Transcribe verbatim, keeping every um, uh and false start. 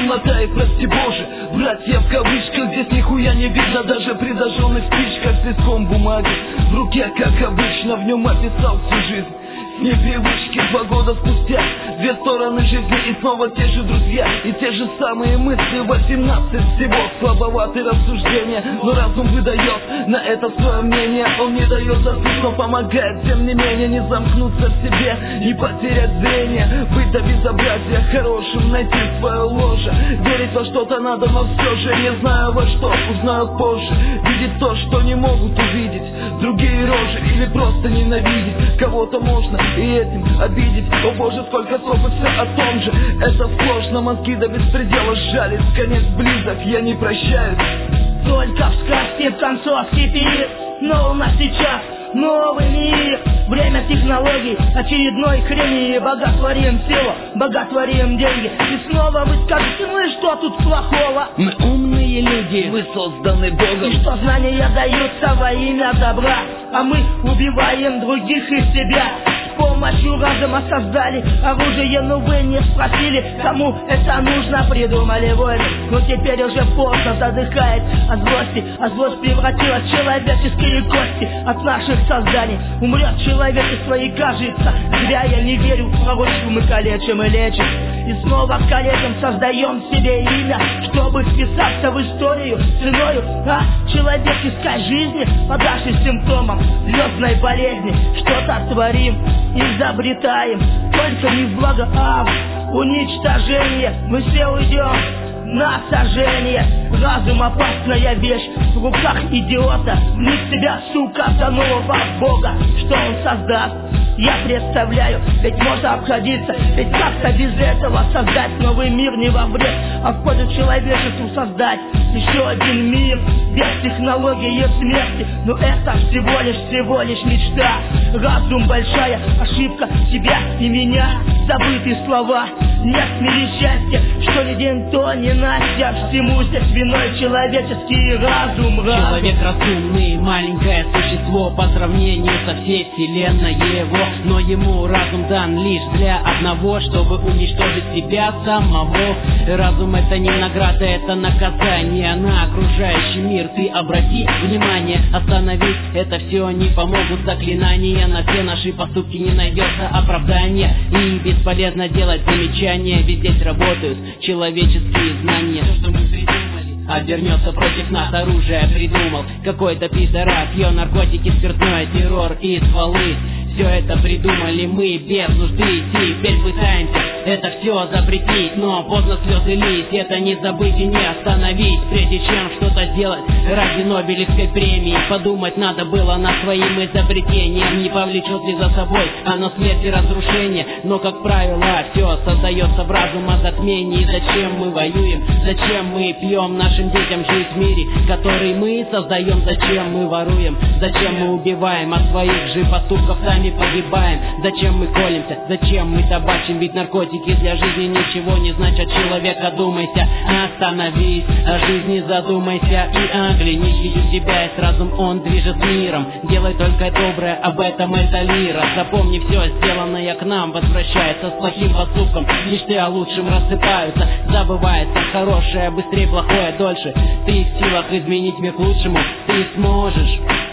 темнота и прости Боже. Братья в кавычках, здесь нихуя не видно, даже при зажженных спичках. С листком бумаги в руке, как обычно, в нем описал всю жизнь. Непривычки два года спустя, две стороны жизни и снова те же друзья. И те же самые мысли, восемнадцать всего. Слабоватые рассуждения, но разум выдает на это свое мнение. Он не дает заснуть, но помогает, тем не менее, не замкнуться в себе, не потерять зрение. Быть до безобразия хорошим, найти свое ложе. Верить во что-то надо, но все же не знаю во что, узнаю позже. Видеть то, что не могут увидеть другие рожи, или просто ненавидеть кого-то можно и этим обидеть. О боже, сколько слов и все о том же. Это сложно, мозги до беспредела сжались. Конец близок, я не прощаюсь. Только в сказке в концовке пир, но у нас сейчас новый мир. Время технологий, очередной хрени. Боготворим силу, боготворим деньги. И снова вы скажете, ну и что тут плохого? Мы умные люди, мы созданы Богом. И что знания даются во имя добра, а мы убиваем других и себя. С помощью разума создали оружие, но вы не спросили, кому это нужно. Придумали войны, но теперь уже поздно, задыхает от злости. А злость превратилась в человеческие кости. От наших созданий умрет человечество и кажется. Зря я не верю в пророчество, мы калечим и лечим. И снова калечим, создаем себе имя, чтобы вписаться в историю ценою а человеческой жизни. По нашим симптомам звездной болезни что-то творим, изобретаем, только не в благо, а в уничтожение. Мы все уйдем на сожжение. Разум опасная вещь в руках идиота. Не себя, сука, за нового Бога, что он создаст, я представляю. Ведь можно обходиться, ведь как-то без этого создать новый мир не во вред, а в пользу человечеству создать еще один мир без технологии и смерти. Но это всего лишь, всего лишь мечта. Разум большая ошибка тебя и меня. Забытые слова, нет в мире счастья. Что ни день, то не Настя. Всему здесь виной человеческий разум. Человек разумный, маленькое существо по сравнению со всей вселенной его. Но ему разум дан лишь для одного, чтобы уничтожить себя самого. Разум — это не награда, это наказание на окружающий мир. Ты обрати внимание, остановить это все не помогут заклинания. На все наши поступки не найдется оправдания, и бесполезно делать замечания, ведь здесь работают человеческие знания. Все, что мы придумали, обернется против нас. Оружие придумал какой-то пидорас, пьет наркотики, спиртное, террор и стволы. Все это придумали мы без нужды. Теперь пытаемся это все запретить, но поздно слезы лить. Это не забыть и не остановить. Прежде чем что-то сделать ради Нобелевской премии, подумать надо было над своим изобретением. Не повлечет ли за собой оно смерть и разрушение? Но, как правило, все создается в разума затмении. Зачем мы воюем? Зачем мы пьем нашим детям жить в мире, который мы создаем? Зачем мы воруем? Зачем мы убиваем? От своих же поступков сами погибаем. Зачем мы колемся? Зачем мы табачим? Ведь наркотики для жизни ничего не значат. Человек, одумайся, остановись, о жизни задумайся и оглянись. Ведь у тебя есть разум, он движет миром. Делай только доброе, об этом это лира. Запомни, все сделанное к нам возвращается. С плохим поступком мечты о лучшем рассыпаются. Забывается хорошее, быстрее плохое, дольше. Ты в силах изменить мир к лучшему, ты сможешь.